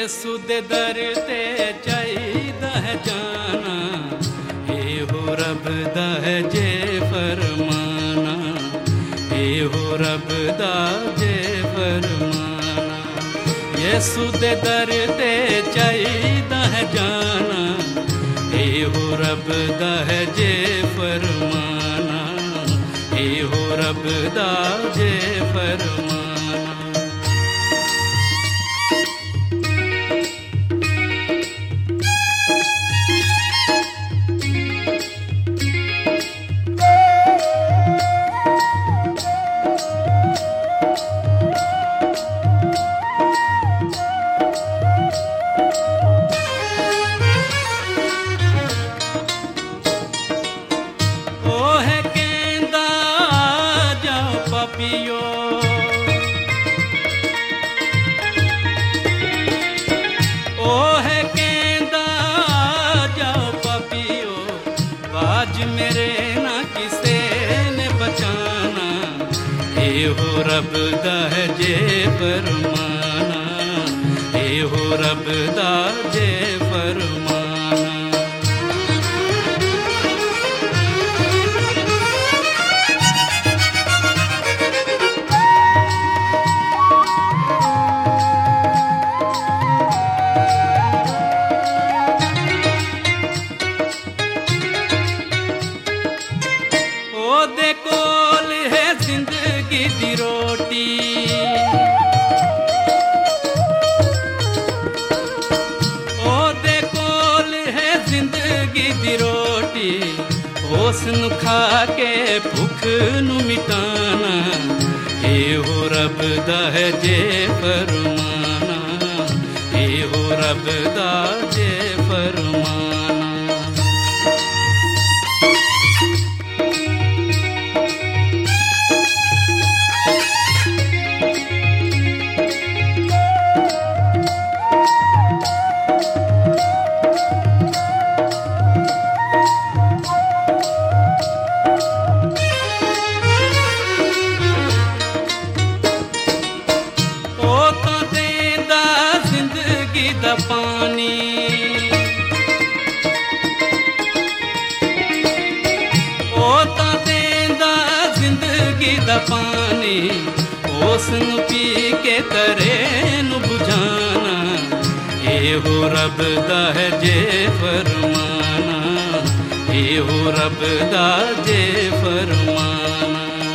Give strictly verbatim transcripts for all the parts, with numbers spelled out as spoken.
यीशु दे दर ते चाहीदा है जाना, एहो रब दा है जे फरमाना, एहो रब दा जे फरमाना। यीशु दे दर ते चाहीदा है जाना, एहो रब दा है जे फरमाना, एहो रब दा जे फरमाना। पियो ओ है कहंदा जाओ पापियो, बाज मेरे ना किसे ने बचाना, एहो रब दा है जे फरमाना, एहो रब दा जे फरमाना। ओदे कोल है जिंदगी दी रोटी, ओदे कोल है जिंदगी दी रोटी, उस नु खा के भुख नु मिटाना, एहो रब दा है जे फरमाना, एहो रब दा जे फरमाना। दा पानी ओ ता देंदा जिंदगी दा पानी, उस नु पी के तरे नु बुझाना, एहो रब दा है जे फरमाना, एहो रब दा जे फरमाना।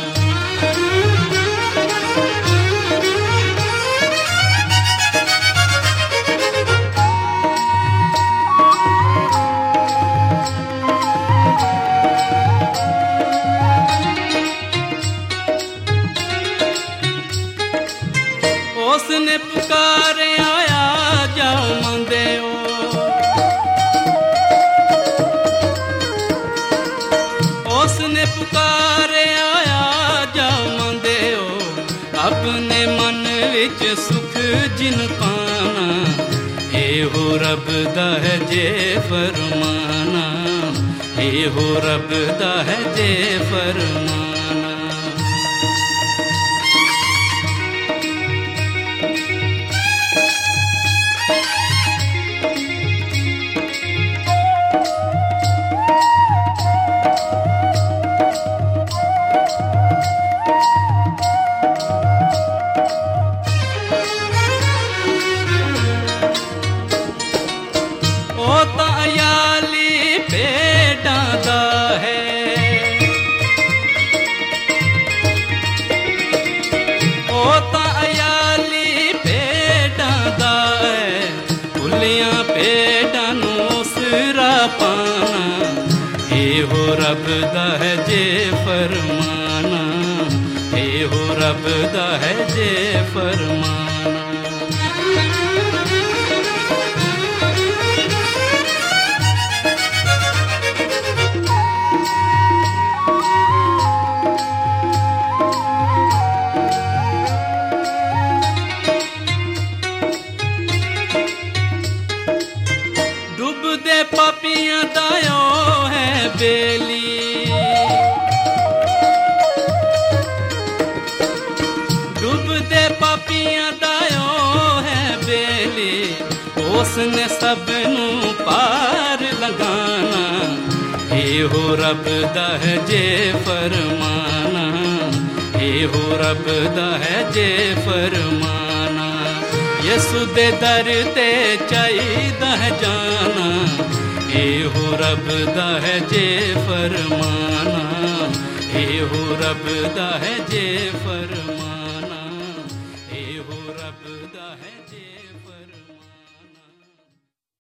उसने पुकारे आया जाओ मंदे ओ, उसने पुकारे आया जाओ मंदे ओ, अपने मन विच सुख जिन पाना, एहो रब दा है जे फरमाना, एहो रब दा है जे फरमाना। ओ तायाली भेड़ां दा है, ओ तायाली भेड़ां दा है, खुलियां भेड़ां नूं सिरा पाना, एहो रब दा है जे फरमाना, एहो रब दा है जे फरमाना। डुबदे पापियां दायो है बेली, डुबदे पापियां दायो है बेली, उसने सबनू पार लगाना, एहो रब दा है जे फरमाना, एहो रब दा है जे फरमाना। यसु दे दर ते चाहिदा है जाना, एहो रब दा है जे फरमाना, एहो रब दा है जे फरमाना।